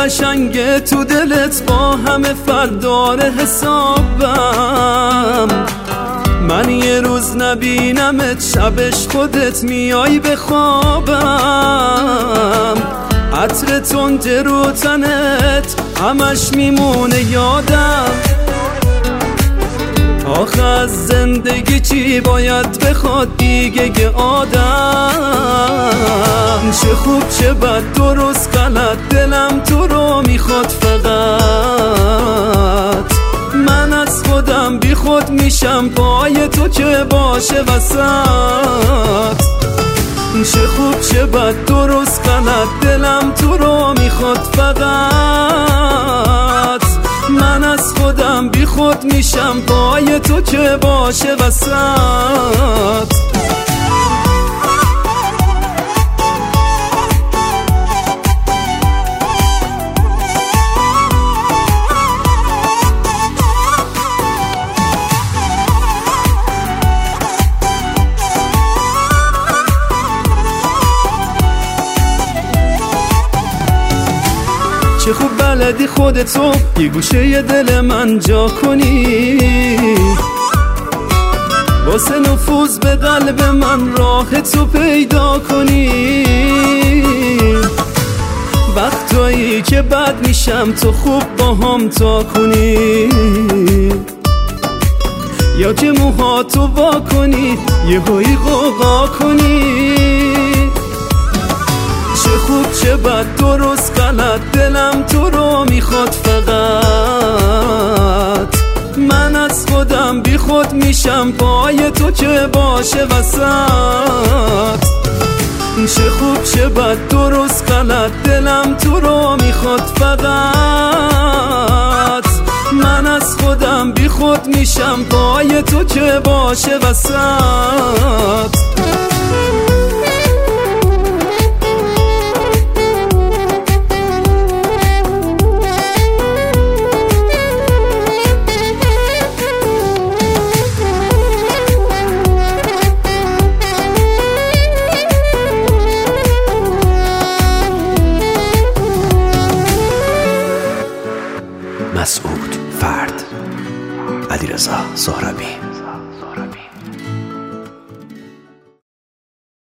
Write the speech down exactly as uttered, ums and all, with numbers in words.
قشنگه تو دلت با همه فردار حسابم. من یه روز نبینمت شبش خودت میای به خوابم. عطر تند رو تنت همش میمونه یادم. آخه از زندگی چی باید بخواد دیگه که آدم؟ چه خوب چه بد درست غلط دلم تو رو میخواد فقط. من از خودم بی خود میشم پای تو که باشه وسط. چه خوب چه بد درست غلط دلم تو رو میخواد فقط. من از خودم بی خود میشم پای تو که باشه وسط. چه خوب بلدی خودتو یه گوشه ی دل من جا کنی، واسه نفوذ به قلب من راه تو پیدا کنی. وقتایی که بد میشم تو خوب با هم تا کنی، یا که موها تو وا کنی یه هایی غوغا کنی. چه خوب چه بد درست غلط دلم تو رو میخواد فقط. من از خودم بی خود میشم پای تو که باشه وسط. چه خوب چه بد درست غلط دلم تو رو میخواد فقط. من از خودم بی خود میشم پای تو که باشه وسط.